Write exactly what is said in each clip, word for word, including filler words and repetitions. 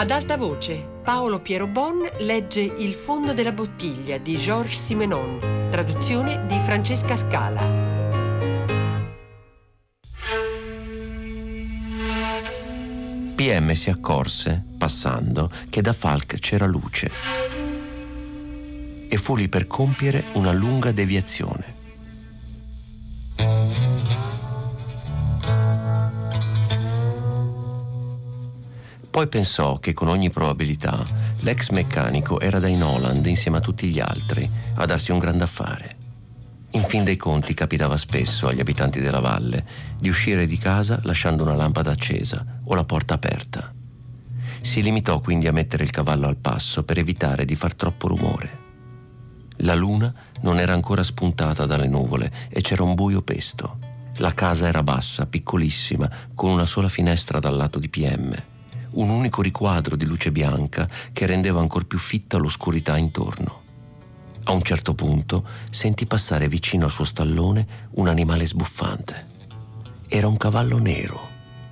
Ad alta voce, Paolo Piero Bon legge Il fondo della bottiglia di Georges Simenon, traduzione di Francesca Scala. P M si accorse, passando, che da Falk c'era luce e fu lì per compiere una lunga deviazione. Poi pensò che con ogni probabilità l'ex meccanico era da in Holland insieme a tutti gli altri a darsi un grande affare. In fin dei conti capitava spesso agli abitanti della valle di uscire di casa lasciando una lampada accesa o la porta aperta. Si limitò quindi a mettere il cavallo al passo per evitare di far troppo rumore. La luna non era ancora spuntata dalle nuvole e c'era un buio pesto. La casa era bassa, piccolissima, con una sola finestra dal lato di P M. Un unico riquadro di luce bianca che rendeva ancor più fitta l'oscurità intorno. A un certo punto sentì passare vicino al suo stallone un animale sbuffante. Era un cavallo nero.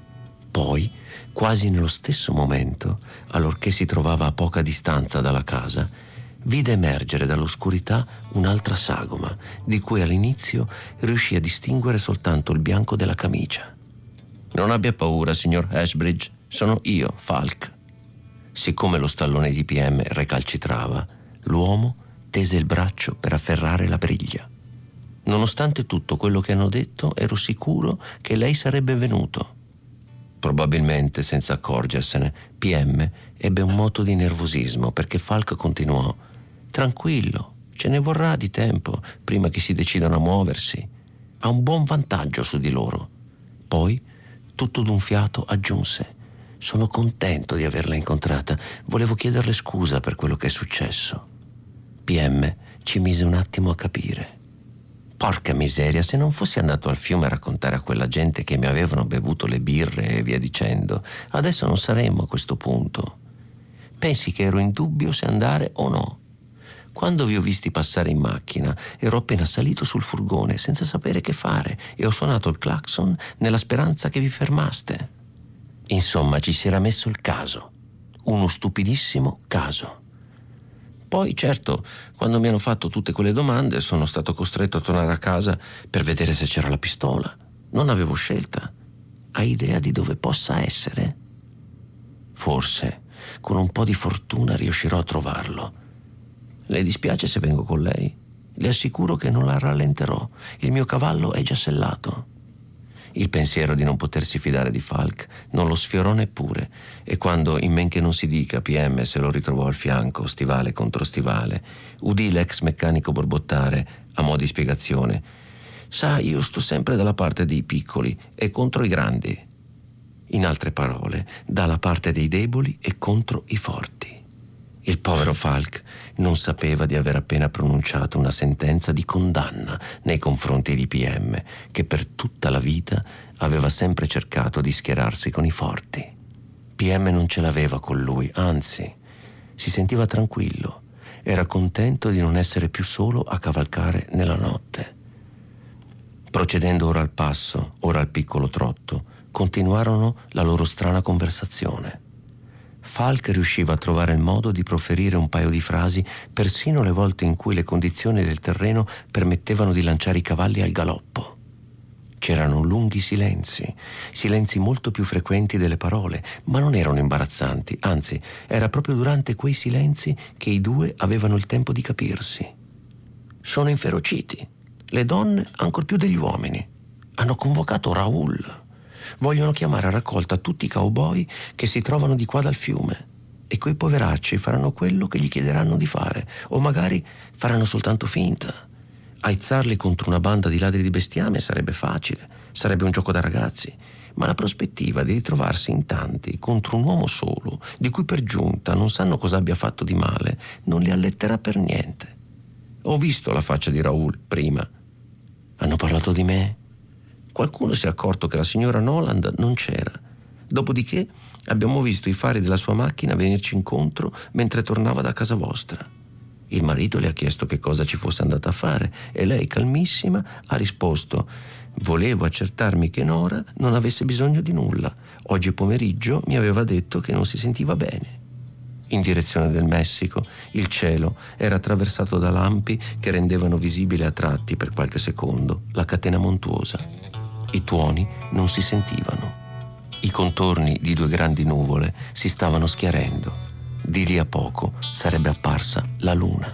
Poi, quasi nello stesso momento, allorché si trovava a poca distanza dalla casa, vide emergere dall'oscurità un'altra sagoma, di cui all'inizio riuscì a distinguere soltanto il bianco della camicia. «Non abbia paura, signor Ashbridge, sono io, Falk». Siccome lo stallone di P M recalcitrava, l'uomo tese il braccio per afferrare la briglia. Nonostante tutto quello che hanno detto, ero sicuro che lei sarebbe venuto. Probabilmente, senza accorgersene, P M ebbe un moto di nervosismo perché Falk continuò: «Tranquillo, ce ne vorrà di tempo prima che si decidano a muoversi. Ha un buon vantaggio su di loro». Poi, tutto d'un fiato, aggiunse: «Sono contento di averla incontrata. Volevo chiederle scusa per quello che è successo». P M ci mise un attimo a capire. Porca miseria, se non fossi andato al fiume a raccontare a quella gente che mi avevano bevuto le birre e via dicendo, adesso non saremmo a questo punto. Pensi che ero in dubbio se andare o no? Quando vi ho visti passare in macchina, ero appena salito sul furgone senza sapere che fare e ho suonato il clacson nella speranza che vi fermaste. Insomma, ci si era messo il caso. Uno stupidissimo caso. Poi, certo, quando mi hanno fatto tutte quelle domande, sono stato costretto a tornare a casa per vedere se c'era la pistola. Non avevo scelta. Hai idea di dove possa essere? Forse, con un po' di fortuna riuscirò a trovarlo. Le dispiace se vengo con lei? Le assicuro che non la rallenterò. Il mio cavallo è già sellato. Il pensiero di non potersi fidare di Falk non lo sfiorò neppure, e quando, in men che non si dica, P M se lo ritrovò al fianco, stivale contro stivale, udì l'ex meccanico borbottare, a mo' di spiegazione: «Sa, io sto sempre dalla parte dei piccoli e contro i grandi». In altre parole, dalla parte dei deboli e contro i forti. Il povero Falk non sapeva di aver appena pronunciato una sentenza di condanna nei confronti di P M, che per tutta la vita aveva sempre cercato di schierarsi con i forti. P M non ce l'aveva con lui, anzi, si sentiva tranquillo, era contento di non essere più solo a cavalcare nella notte. Procedendo ora al passo, ora al piccolo trotto, continuarono la loro strana conversazione. Falk riusciva a trovare il modo di proferire un paio di frasi persino le volte in cui le condizioni del terreno permettevano di lanciare i cavalli al galoppo. C'erano lunghi silenzi, silenzi molto più frequenti delle parole, ma non erano imbarazzanti, anzi, era proprio durante quei silenzi che i due avevano il tempo di capirsi. Sono inferociti, le donne ancor più degli uomini. Hanno convocato Raoul. Vogliono chiamare a raccolta tutti i cowboy che si trovano di qua dal fiume, e quei poveracci faranno quello che gli chiederanno di fare, o magari faranno soltanto finta. Aizzarli contro una banda di ladri di bestiame sarebbe facile, sarebbe un gioco da ragazzi, ma la prospettiva di ritrovarsi in tanti contro un uomo solo, di cui per giunta non sanno cosa abbia fatto di male, non li alletterà per niente. Ho visto la faccia di Raoul prima. Hanno parlato di me? Qualcuno si è accorto che la signora Noland non c'era. Dopodiché abbiamo visto i fari della sua macchina venirci incontro mentre tornava da casa vostra. Il marito le ha chiesto che cosa ci fosse andata a fare e lei, calmissima, ha risposto: volevo accertarmi che Nora non avesse bisogno di nulla. Oggi pomeriggio mi aveva detto che non si sentiva bene. In direzione del Messico, il cielo era attraversato da lampi che rendevano visibile a tratti per qualche secondo la catena montuosa. I tuoni non si sentivano. I contorni di due grandi nuvole si stavano schiarendo. Di lì a poco sarebbe apparsa la luna.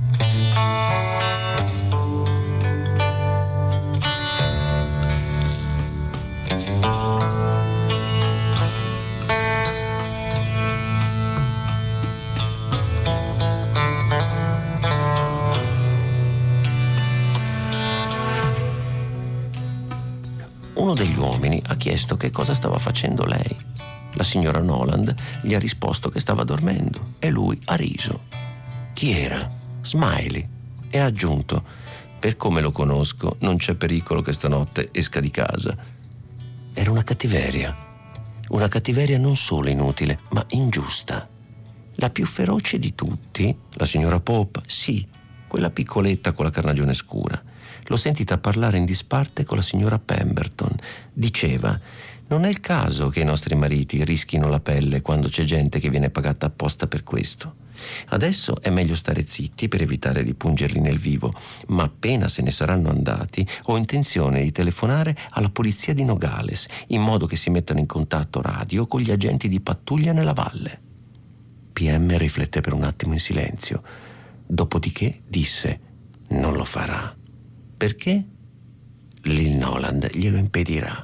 Uno degli uomini ha chiesto che cosa stava facendo lei. La signora Noland gli ha risposto che stava dormendo e lui ha riso. Chi era? Smiley. E ha aggiunto: per come lo conosco, non c'è pericolo che stanotte esca di casa. Era una cattiveria. Una cattiveria non solo inutile, ma ingiusta. La più feroce di tutti, la signora Pope, sì, quella piccoletta con la carnagione scura. L'ho sentita parlare in disparte con la signora Pemberton. Diceva: non è il caso che i nostri mariti rischino la pelle quando c'è gente che viene pagata apposta per questo. Adesso è meglio stare zitti per evitare di pungerli nel vivo, ma appena se ne saranno andati ho intenzione di telefonare alla polizia di Nogales, in modo che si mettano in contatto radio con gli agenti di pattuglia nella valle. P M riflette per un attimo in silenzio, dopodiché disse: non lo farà. Perché? Lil Noland glielo impedirà.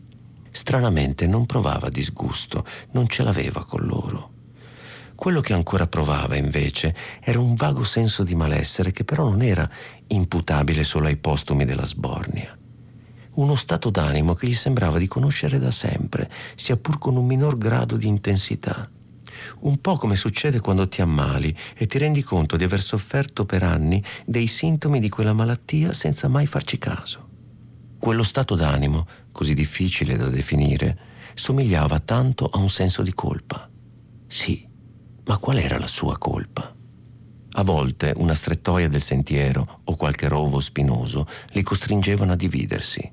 Stranamente non provava disgusto, non ce l'aveva con loro. Quello che ancora provava, invece, era un vago senso di malessere che però non era imputabile solo ai postumi della sbornia. Uno stato d'animo che gli sembrava di conoscere da sempre, sia pur con un minor grado di intensità. Un po' come succede quando ti ammali e ti rendi conto di aver sofferto per anni dei sintomi di quella malattia senza mai farci caso. Quello stato d'animo, così difficile da definire, somigliava tanto a un senso di colpa. Sì, ma qual era la sua colpa? A volte una strettoia del sentiero o qualche rovo spinoso li costringevano a dividersi.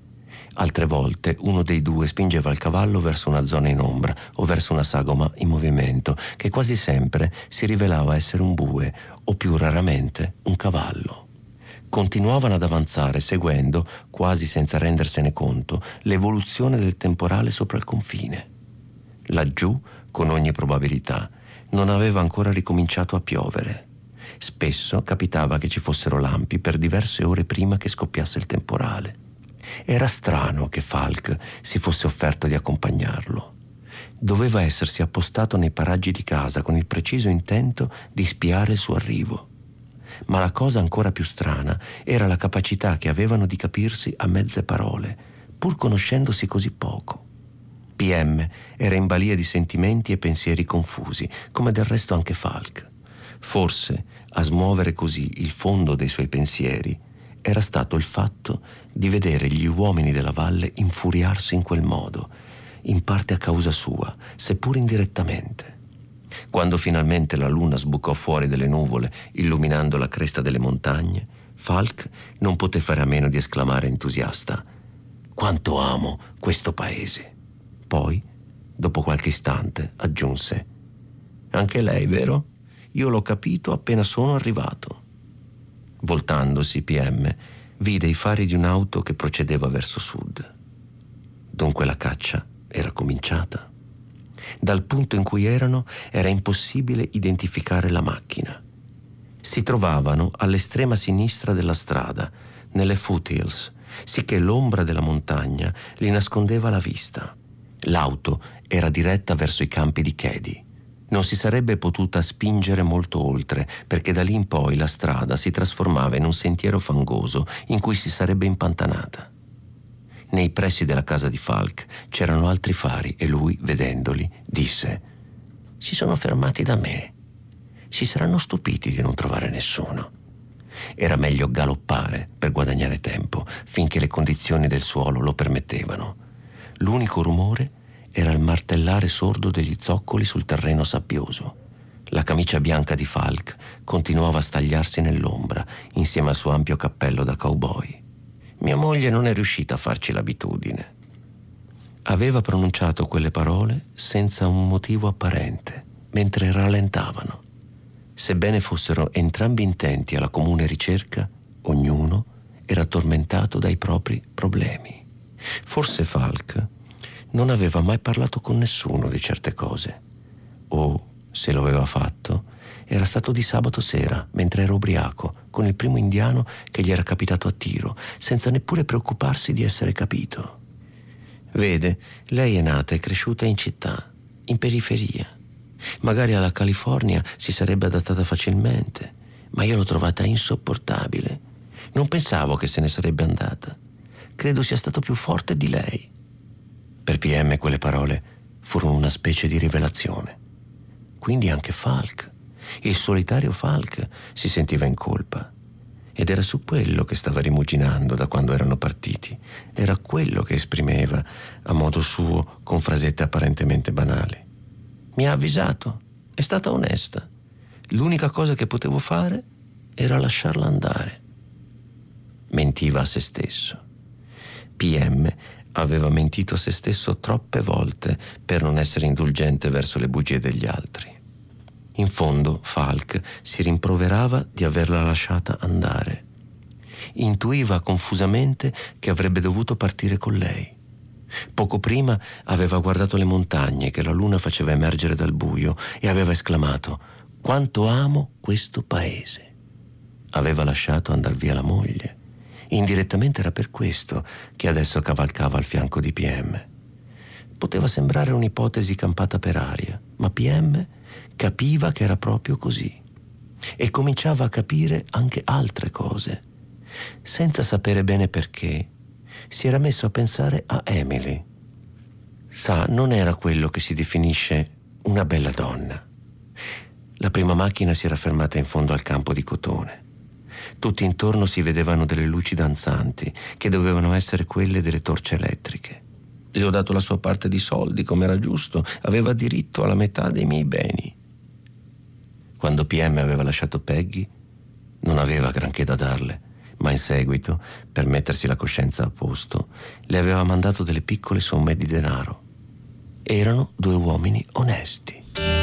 Altre volte uno dei due spingeva il cavallo verso una zona in ombra o verso una sagoma in movimento, che quasi sempre si rivelava essere un bue o più raramente un cavallo. Continuavano ad avanzare seguendo, quasi senza rendersene conto, l'evoluzione del temporale sopra il confine. Laggiù, con ogni probabilità, non aveva ancora ricominciato a piovere. Spesso capitava che ci fossero lampi per diverse ore prima che scoppiasse il temporale. Era strano che Falk si fosse offerto di accompagnarlo. Doveva essersi appostato nei paraggi di casa con il preciso intento di spiare il suo arrivo. Ma la cosa ancora più strana era la capacità che avevano di capirsi a mezze parole, pur conoscendosi così poco. P M era in balia di sentimenti e pensieri confusi, come del resto anche Falk. Forse, a smuovere così il fondo dei suoi pensieri, era stato il fatto di vedere gli uomini della valle infuriarsi in quel modo, in parte a causa sua, seppur indirettamente. Quando finalmente la luna sbucò fuori dalle nuvole, illuminando la cresta delle montagne, Falk non poté fare a meno di esclamare entusiasta: «Quanto amo questo paese!» Poi, dopo qualche istante, aggiunse: «Anche lei, vero? Io l'ho capito appena sono arrivato». Voltandosi, P M vide i fari di un'auto che procedeva verso sud. Dunque la caccia era cominciata. Dal punto in cui erano era impossibile identificare la macchina. Si trovavano all'estrema sinistra della strada, nelle foothills, sicché l'ombra della montagna li nascondeva la vista. L'auto era diretta verso i campi di Keady. Non si sarebbe potuta spingere molto oltre, perché da lì in poi la strada si trasformava in un sentiero fangoso in cui si sarebbe impantanata. Nei pressi della casa di Falk c'erano altri fari e lui, vedendoli, disse: «Si sono fermati da me. Si saranno stupiti di non trovare nessuno». Era meglio galoppare per guadagnare tempo finché le condizioni del suolo lo permettevano. L'unico rumore era il martellare sordo degli zoccoli sul terreno sabbioso. La camicia bianca di Falk continuava a stagliarsi nell'ombra insieme al suo ampio cappello da cowboy. Mia moglie non è riuscita a farci l'abitudine. Aveva pronunciato quelle parole senza un motivo apparente, mentre rallentavano. Sebbene fossero entrambi intenti alla comune ricerca, ognuno era tormentato dai propri problemi. Forse Falk non aveva mai parlato con nessuno di certe cose, o, se lo aveva fatto, era stato di sabato sera, mentre era ubriaco, con il primo indiano che gli era capitato a tiro, senza neppure preoccuparsi di essere capito. Vede, lei è nata e cresciuta in città, in periferia. Magari alla California si sarebbe adattata facilmente, ma io l'ho trovata insopportabile. Non pensavo che se ne sarebbe andata. Credo sia stato più forte di lei. Per P M quelle parole furono una specie di rivelazione. Quindi anche Falk, il solitario Falk, si sentiva in colpa. Ed era su quello che stava rimuginando da quando erano partiti. Era quello che esprimeva, a modo suo, con frasette apparentemente banali. Mi ha avvisato, è stata onesta. L'unica cosa che potevo fare era lasciarla andare. Mentiva a se stesso. P M aveva mentito a se stesso troppe volte per non essere indulgente verso le bugie degli altri. In fondo, Falk si rimproverava di averla lasciata andare. Intuiva confusamente che avrebbe dovuto partire con lei. Poco prima aveva guardato le montagne che la luna faceva emergere dal buio e aveva esclamato: «Quanto amo questo paese!» Aveva lasciato andar via la moglie. Indirettamente era per questo che adesso cavalcava al fianco di P M. Poteva sembrare un'ipotesi campata per aria, ma P M capiva che era proprio così e cominciava a capire anche altre cose. Senza sapere bene perché, si era messo a pensare a Emily. Sa, non era quello che si definisce una bella donna. La prima macchina si era fermata in fondo al campo di cotone. Tutti intorno si vedevano delle luci danzanti che dovevano essere quelle delle torce elettriche. Le ho dato la sua parte di soldi, come era giusto, aveva diritto alla metà dei miei beni. Quando P M aveva lasciato Peggy, non aveva granché da darle, ma in seguito, per mettersi la coscienza a posto, le aveva mandato delle piccole somme di denaro. Erano due uomini onesti.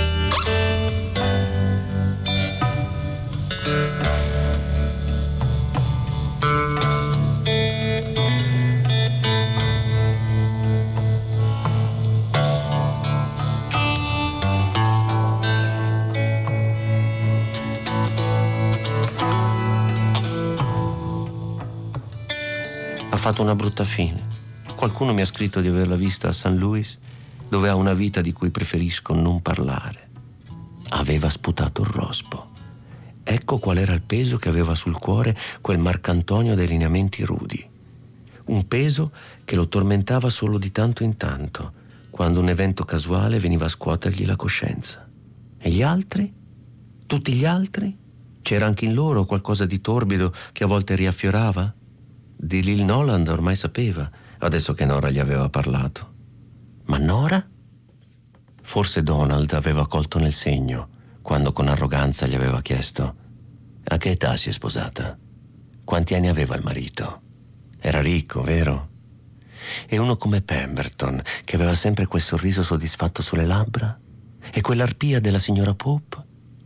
Ha fatto una brutta fine. Qualcuno mi ha scritto di averla vista a Saint Louis, dove ha una vita di cui preferisco non parlare. Aveva sputato il rospo. Ecco qual era il peso che aveva sul cuore quel Marcantonio dai lineamenti rudi. Un peso che lo tormentava solo di tanto in tanto, quando un evento casuale veniva a scuotergli la coscienza. E gli altri? Tutti gli altri? C'era anche in loro qualcosa di torbido che a volte riaffiorava? Di Lil Noland ormai sapeva, adesso che Nora gli aveva parlato. Ma Nora? Forse Donald aveva colto nel segno quando con arroganza gli aveva chiesto: a che età si è sposata? Quanti anni aveva il marito? Era ricco, vero? E uno come Pemberton, che aveva sempre quel sorriso soddisfatto sulle labbra? E quell'arpia della signora Pope?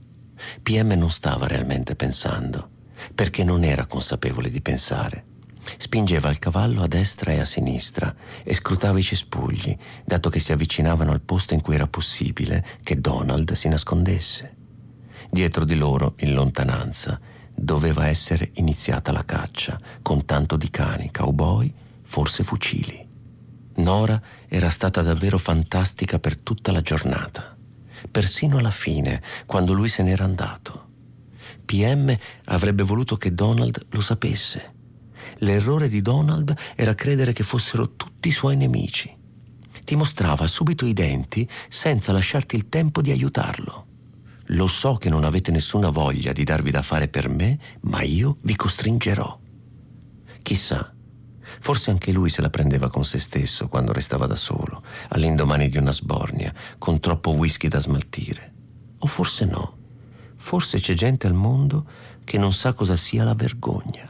P M non stava realmente pensando, perché non era consapevole di pensare. Spingeva il cavallo a destra e a sinistra e scrutava i cespugli, dato che si avvicinavano al posto in cui era possibile che Donald si nascondesse. Dietro di loro, in lontananza, doveva essere iniziata la caccia, con tanto di cani, cowboy, forse fucili. Nora era stata davvero fantastica per tutta la giornata, persino alla fine, quando lui se n'era andato. P M avrebbe voluto che Donald lo sapesse. L'errore di Donald era credere che fossero tutti i suoi nemici. Ti mostrava subito i denti senza lasciarti il tempo di aiutarlo. Lo so che non avete nessuna voglia di darvi da fare per me, ma io vi costringerò. Chissà, forse anche lui se la prendeva con se stesso quando restava da solo, all'indomani di una sbornia, con troppo whisky da smaltire. O forse no. Forse c'è gente al mondo che non sa cosa sia la vergogna.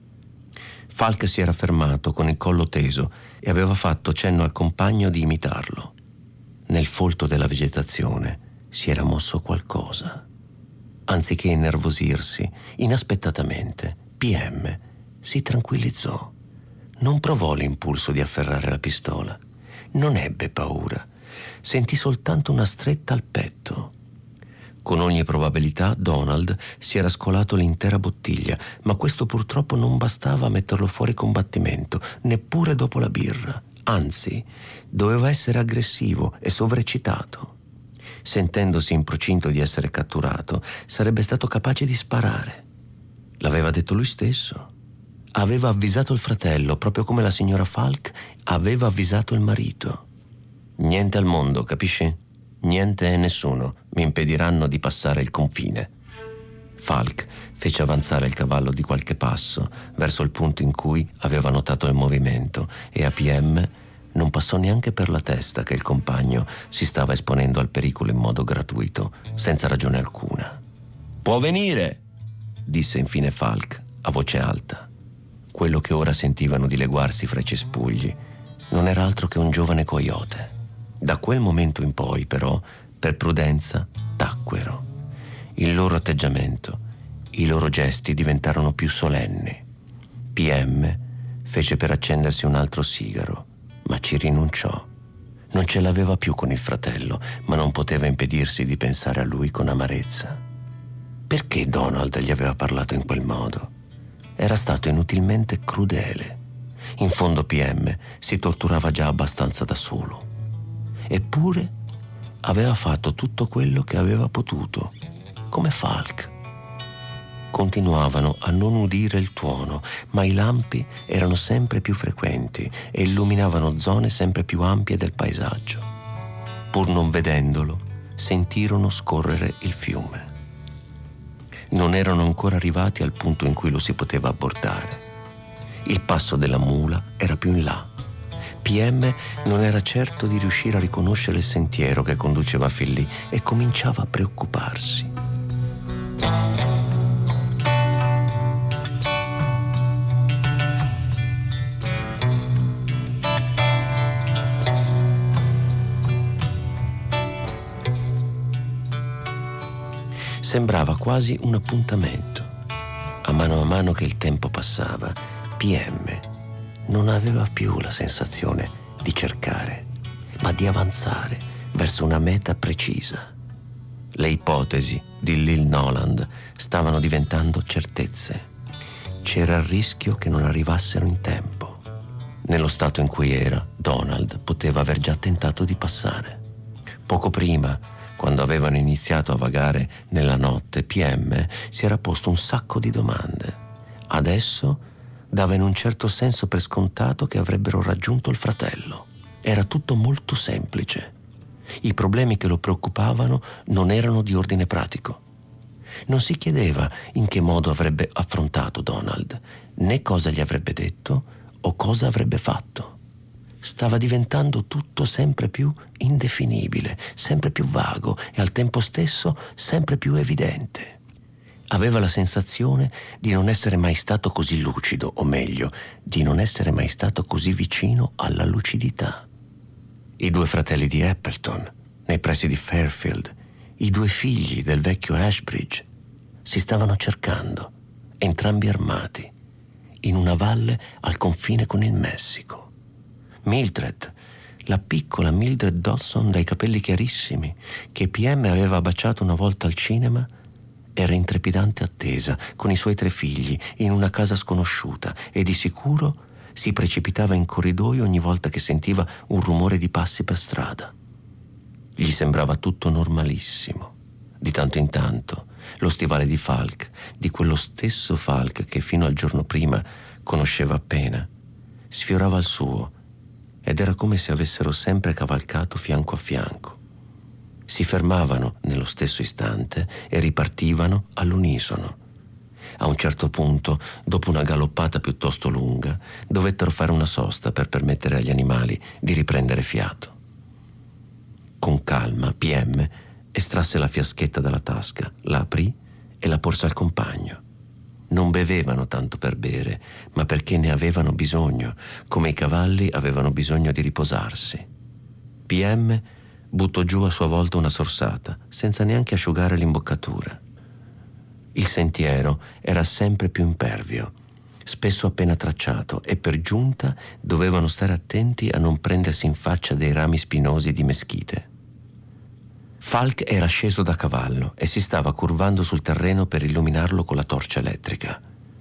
Falk si era fermato con il collo teso e aveva fatto cenno al compagno di imitarlo. Nel folto della vegetazione si era mosso qualcosa. Anziché innervosirsi, inaspettatamente, P M si tranquillizzò. Non provò l'impulso di afferrare la pistola. Non ebbe paura. Sentì soltanto una stretta al petto. Con ogni probabilità Donald si era scolato l'intera bottiglia, ma questo purtroppo non bastava a metterlo fuori combattimento, neppure dopo la birra. Anzi, doveva essere aggressivo e sovreccitato. Sentendosi in procinto di essere catturato, sarebbe stato capace di sparare. L'aveva detto lui stesso. Aveva avvisato il fratello, proprio come la signora Falk aveva avvisato il marito. Niente al mondo, capisci? Niente e nessuno mi impediranno di passare il confine. Falk fece avanzare il cavallo di qualche passo verso il punto in cui aveva notato il movimento e a P M non passò neanche per la testa che il compagno si stava esponendo al pericolo in modo gratuito, senza ragione alcuna. «Può venire!» disse infine Falk a voce alta. Quello che ora sentivano dileguarsi fra i cespugli non era altro che un giovane coyote. Da quel momento in poi, però, per prudenza, tacquero. Il loro atteggiamento, i loro gesti diventarono più solenni. P M fece per accendersi un altro sigaro, ma ci rinunciò. Non ce l'aveva più con il fratello, ma non poteva impedirsi di pensare a lui con amarezza. Perché Donald gli aveva parlato in quel modo? Era stato inutilmente crudele. In fondo P M si torturava già abbastanza da solo. Eppure aveva fatto tutto quello che aveva potuto, come Falk. Continuavano a non udire il tuono, ma i lampi erano sempre più frequenti e illuminavano zone sempre più ampie del paesaggio. Pur non vedendolo, sentirono scorrere il fiume. Non erano ancora arrivati al punto in cui lo si poteva abbordare. Il passo della mula era più in là. P M non era certo di riuscire a riconoscere il sentiero che conduceva fin lì e cominciava a preoccuparsi. Sembrava quasi un appuntamento. A mano a mano che il tempo passava, P M non aveva più la sensazione di cercare, ma di avanzare verso una meta precisa. Le ipotesi di Lil Noland stavano diventando certezze. C'era il rischio che non arrivassero in tempo. Nello stato in cui era, Donald poteva aver già tentato di passare. Poco prima, quando avevano iniziato a vagare nella notte, P M si era posto un sacco di domande. Adesso dava in un certo senso per scontato che avrebbero raggiunto il fratello. Era tutto molto semplice. I problemi che lo preoccupavano non erano di ordine pratico. Non si chiedeva in che modo avrebbe affrontato Donald, né cosa gli avrebbe detto o cosa avrebbe fatto. Stava diventando tutto sempre più indefinibile, sempre più vago e al tempo stesso sempre più evidente. Aveva la sensazione di non essere mai stato così lucido, o meglio, di non essere mai stato così vicino alla lucidità. I due fratelli di Appleton, nei pressi di Fairfield, i due figli del vecchio Ashbridge, si stavano cercando, entrambi armati, in una valle al confine con il Messico. Mildred, la piccola Mildred Dodson dai capelli chiarissimi, che P M aveva baciato una volta al cinema, era in trepidante attesa con i suoi tre figli in una casa sconosciuta e di sicuro si precipitava in corridoio ogni volta che sentiva un rumore di passi per strada. Gli sembrava tutto normalissimo. Di tanto in tanto lo stivale di Falk, di quello stesso Falk che fino al giorno prima conosceva appena, sfiorava il suo ed era come se avessero sempre cavalcato fianco a fianco. Si fermavano nello stesso istante e ripartivano all'unisono. A un certo punto, dopo una galoppata piuttosto lunga, dovettero fare una sosta per permettere agli animali di riprendere fiato. Con calma, P M Estrasse la fiaschetta dalla tasca, la aprì e la porse al compagno. Non bevevano tanto per bere, ma perché ne avevano bisogno, come i cavalli avevano bisogno di riposarsi. P M buttò giù a sua volta una sorsata, senza neanche asciugare l'imboccatura. Il sentiero era sempre più impervio, spesso appena tracciato, e per giunta dovevano stare attenti a non prendersi in faccia dei rami spinosi di meschite. Falk era sceso da cavallo e si stava curvando sul terreno per illuminarlo con la torcia elettrica.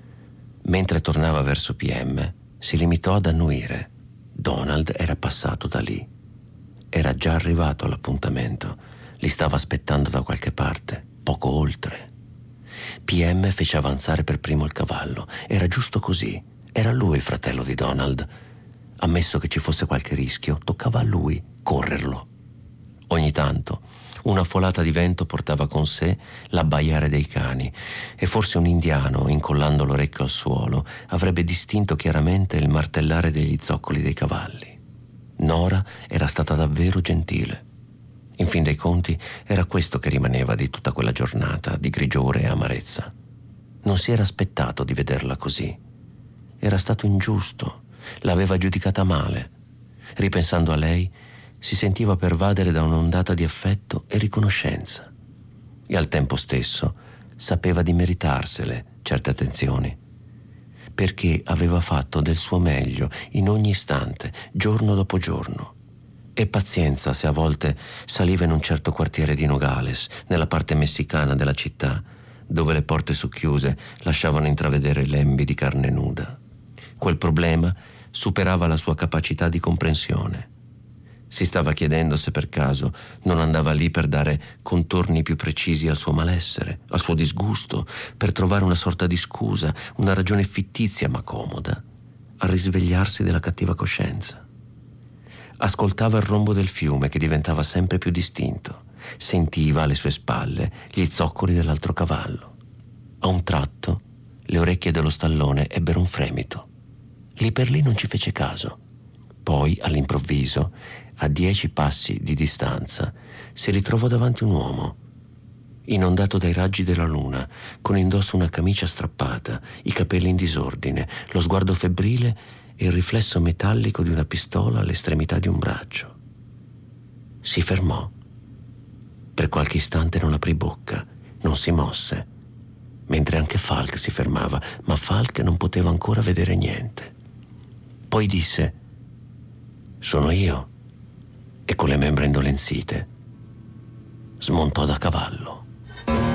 Mentre tornava verso P M, si limitò ad annuire. Donald era passato da lì. Era già arrivato all'appuntamento. Li stava aspettando da qualche parte, poco oltre. P M fece avanzare per primo il cavallo. Era giusto così. Era lui il fratello di Donald. Ammesso che ci fosse qualche rischio, toccava a lui correrlo. Ogni tanto una folata di vento portava con sé l'abbaiare dei cani e forse un indiano, incollando l'orecchio al suolo, avrebbe distinto chiaramente il martellare degli zoccoli dei cavalli. Nora era stata davvero gentile. In fin dei conti era questo che rimaneva di tutta quella giornata di grigiore e amarezza. Non si era aspettato di vederla così. Era stato ingiusto, l'aveva giudicata male. Ripensando a lei, si sentiva pervadere da un'ondata di affetto e riconoscenza. E al tempo stesso sapeva di meritarsele certe attenzioni, perché aveva fatto del suo meglio in ogni istante, giorno dopo giorno. E pazienza se a volte saliva in un certo quartiere di Nogales, nella parte messicana della città, dove le porte socchiuse lasciavano intravedere lembi di carne nuda. Quel problema superava la sua capacità di comprensione. Si stava chiedendo se per caso non andava lì per dare contorni più precisi al suo malessere, al suo disgusto, per trovare una sorta di scusa, una ragione fittizia ma comoda, a risvegliarsi della cattiva coscienza. Ascoltava il rombo del fiume che diventava sempre più distinto, sentiva alle sue spalle gli zoccoli dell'altro cavallo. A un tratto le orecchie dello stallone ebbero un fremito. Lì per lì non ci fece caso. Poi, all'improvviso, a dieci passi di distanza, si ritrovò davanti un uomo, inondato dai raggi della luna, con indosso una camicia strappata, i capelli in disordine, lo sguardo febbrile e il riflesso metallico di una pistola all'estremità di un braccio. Si fermò. Per qualche istante non aprì bocca, non si mosse, mentre anche Falk si fermava, ma Falk non poteva ancora vedere niente. Poi disse: «Sono io», e con le membra indolenzite smontò da cavallo.